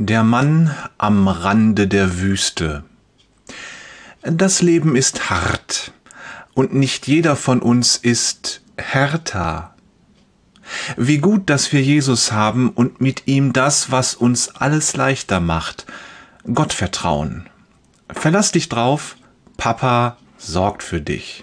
Der Mann am Rande der Wüste. Das Leben ist hart und nicht jeder von uns ist Hertha. Wie gut, dass wir Jesus haben und mit ihm das, was uns alles leichter macht, Gott vertrauen. Verlass dich drauf, Papa sorgt für dich.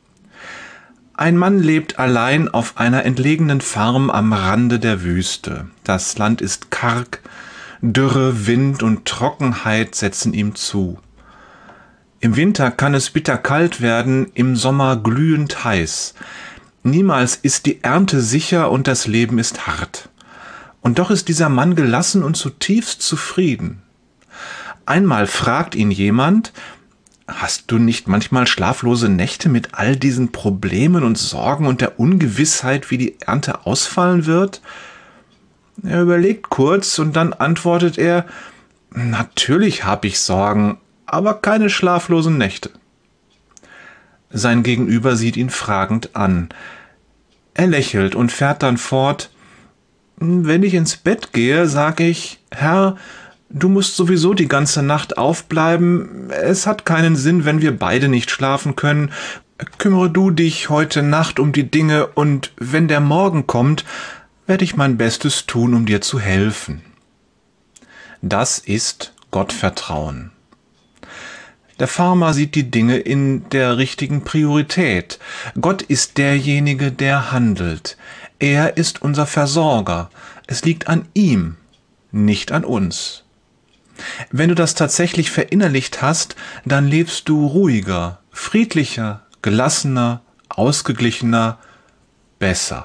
Ein Mann lebt allein auf einer entlegenen Farm am Rande der Wüste. Das Land ist karg, Dürre, Wind und Trockenheit setzen ihm zu. Im Winter kann es bitterkalt werden, im Sommer glühend heiß. Niemals ist die Ernte sicher und das Leben ist hart. Und doch ist dieser Mann gelassen und zutiefst zufrieden. Einmal fragt ihn jemand: Hast du nicht manchmal schlaflose Nächte mit all diesen Problemen und Sorgen und der Ungewissheit, wie die Ernte ausfallen wird? Er überlegt kurz und dann antwortet er: Natürlich habe ich Sorgen, aber keine schlaflosen Nächte. Sein Gegenüber sieht ihn fragend an. Er lächelt und fährt dann fort: Wenn ich ins Bett gehe, sage ich: Herr, du musst sowieso die ganze Nacht aufbleiben. Es hat keinen Sinn, wenn wir beide nicht schlafen können. Kümmere du dich heute Nacht um die Dinge und wenn der Morgen kommt, werde ich mein Bestes tun, um dir zu helfen. Das ist Gottvertrauen. Der Farmer sieht die Dinge in der richtigen Priorität. Gott ist derjenige, der handelt. Er ist unser Versorger. Es liegt an ihm, nicht an uns. Wenn du das tatsächlich verinnerlicht hast, dann lebst du ruhiger, friedlicher, gelassener, ausgeglichener, besser.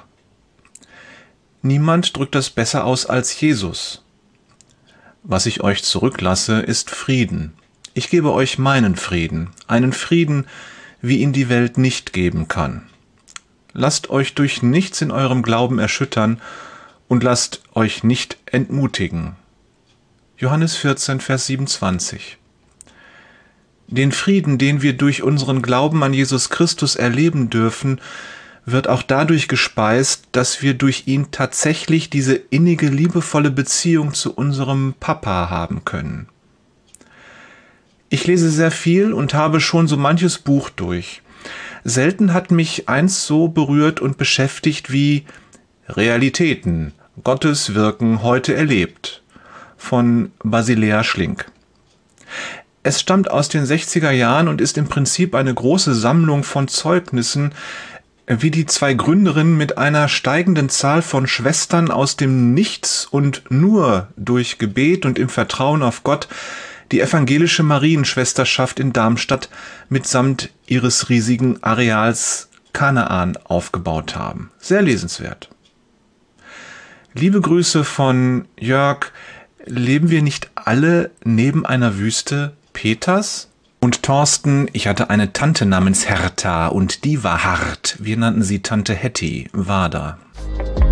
Niemand drückt das besser aus als Jesus. Was ich euch zurücklasse, ist Frieden. Ich gebe euch meinen Frieden, einen Frieden, wie ihn die Welt nicht geben kann. Lasst euch durch nichts in eurem Glauben erschüttern und lasst euch nicht entmutigen. Johannes 14, Vers 27. Den Frieden, den wir durch unseren Glauben an Jesus Christus erleben dürfen, wird auch dadurch gespeist, dass wir durch ihn tatsächlich diese innige, liebevolle Beziehung zu unserem Papa haben können. Ich lese sehr viel und habe schon so manches Buch durch. Selten hat mich eins so berührt und beschäftigt wie Realitäten, Gottes Wirken heute erlebt von Basilea Schlink. Es stammt aus den 60er Jahren und ist im Prinzip eine große Sammlung von Zeugnissen, wie die zwei Gründerinnen mit einer steigenden Zahl von Schwestern aus dem Nichts und nur durch Gebet und im Vertrauen auf Gott die evangelische Marienschwesterschaft in Darmstadt mitsamt ihres riesigen Areals Kanaan aufgebaut haben. Sehr lesenswert. Liebe Grüße von Jörg. Leben wir nicht alle neben einer Wüste Peters? Und Thorsten: Ich hatte eine Tante namens Hertha und die war hart. Wir nannten sie Tante Hetty, war da.